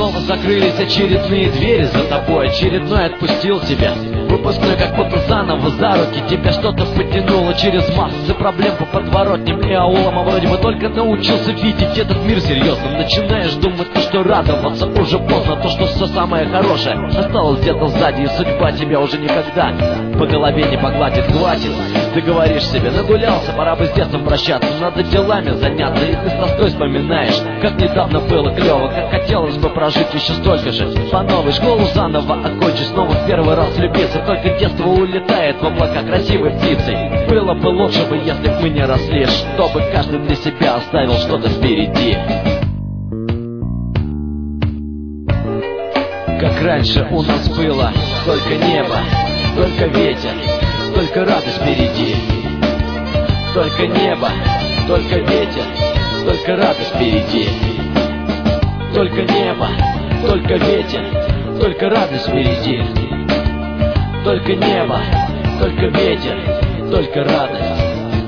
снова закрылись очередные двери за тобой, очередной отпустил тебя. Выпускной как будто заново за руки тебя что-то потянуло через массы проблем по подворотням и аулам. А вроде бы только научился видеть этот мир серьезным. Начинаешь думать, то, что радоваться уже поздно, то, что все самое хорошее осталось где-то сзади, и судьба тебя уже никогда по голове не погладит. Хватит, ты говоришь себе, нагулялся, пора бы с детством прощаться, надо делами заняться. И ты с тоской вспоминаешь, как недавно было клево, как хотелось бы прожить еще столько же по новой, школу заново окончить, снова в первый раз влюбиться. Только детство улетает в облака красивой птицей. Было бы лучше бы, если б мы не росли, чтобы каждый для себя оставил что-то впереди. Как раньше у нас было только небо, только ветер, только радость впереди. Только небо, только ветер, только радость впереди. Только небо, только ветер, только радость впереди. Только небо, только ветер, только радость.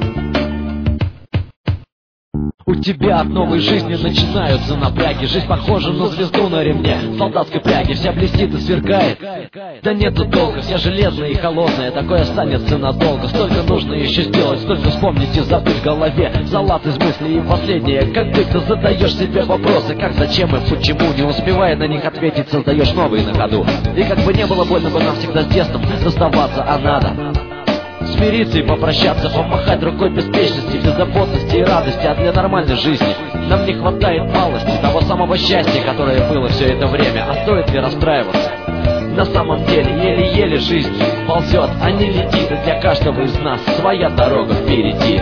У тебя от новой жизни начинаются напряги. Жизнь похожа на звезду на ремне солдатской пряги. Вся блестит и сверкает, да нету толка. Вся железная и холодная, такое останется надолго. Столько нужно еще сделать, столько вспомнить и забыть в голове. Залат из мыслей и последнее. Как ты задаешь себе вопросы, как, зачем и почему. Не успевая на них ответить, создаешь новые на ходу. И как бы не было больно бы нам всегда с детством расставаться, а надо смириться и попрощаться, помахать рукой беспечности, беззаботности и радости. А для нормальной жизни нам не хватает малости, того самого счастья, которое было все это время. А стоит ли расстраиваться? На самом деле еле-еле жизнь ползет, а не летит. И для каждого из нас своя дорога впереди.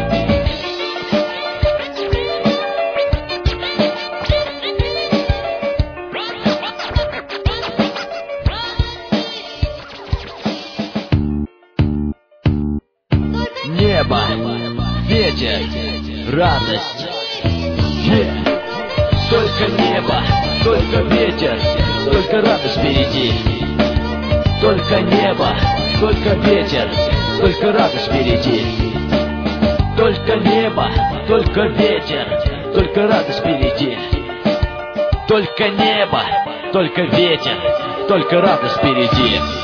Небо, ветер, радость. Только небо, только ветер, только радость впереди. Только небо, только ветер, только радость впереди. Только небо, только ветер, только радость впереди. Только небо, только ветер, только радость впереди.